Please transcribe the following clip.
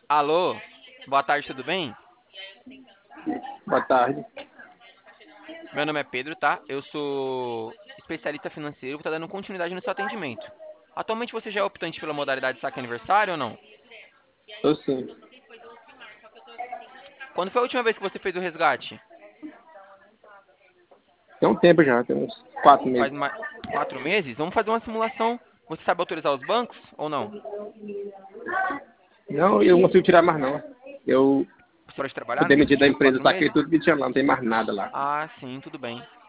Alô, boa tarde, tudo bem? Boa tarde. Meu nome é Pedro, tá? Eu sou especialista financeiro, vou estar dando continuidade no seu atendimento. Atualmente você já é optante pela modalidade saque aniversário ou não? Tô sim. Quando foi a última vez que você fez o resgate? Tem um tempo já, tem uns 4 meses. Faz 4 meses? Vamos fazer uma simulação. Você sabe autorizar os bancos ou não? Não, eu não consigo tirar mais não. Eu Você pode fui trabalhar demitido da nesses empresa, quatro saquei meses? tudo que tinha lá, não tem mais nada lá. Ah, sim, tudo bem.